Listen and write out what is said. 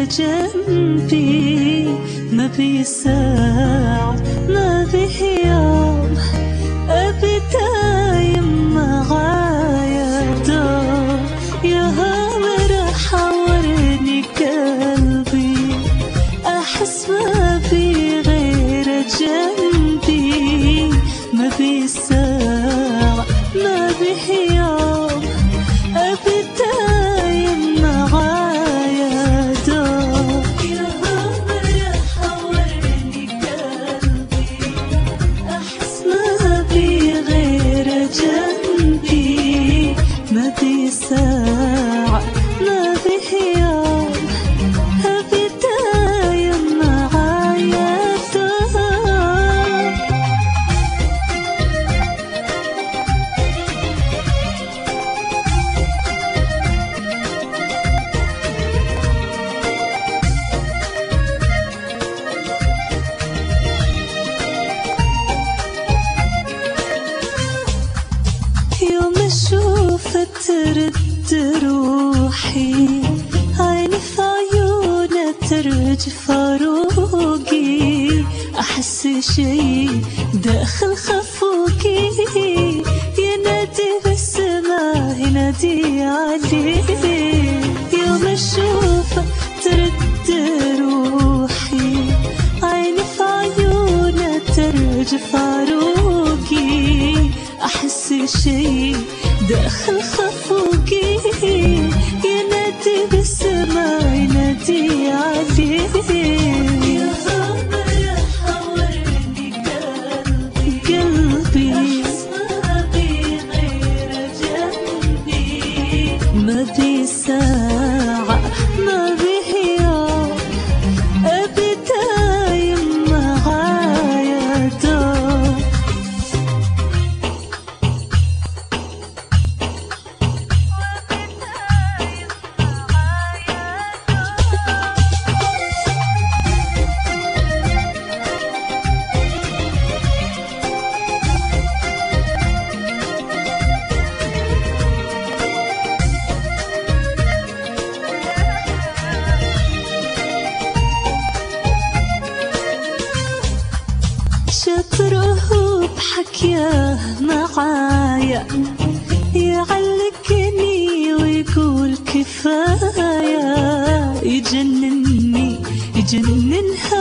جنبي، ما بي ساعة ما بيه يوم، أبي دايم معايا دوم. يا هامر حورني قلبي، أحس ما بي غير جنبي، ما بي ساعة ما بيه يوم، أبي دايم معايا دوم. يا هامر حورني قلبي، أحس ما بي غير جنبي، ما بي ساعة ما بيه يوم، أبي دايم معايا دوم. يوم أشوفه ترد روحي، عيني في عيونه ترجف عروقي، أحس شي داخل خفوقي، ينادي بالسما ينادي عليه. يوم أشوفه ترد روحي، عيني في عيونه ترجف عروقي، أحس شي داخل خفوقي، ينادي بالسما ينادي عليه. يا هامر حورني قلبي، أحس ما بي غير جنبي، ما بي ساعة ما بيه يوم، أبي دايم معايا دوم. شطره بحكيه معايا، يعلقني ويقول كفاية، يجنني يجنن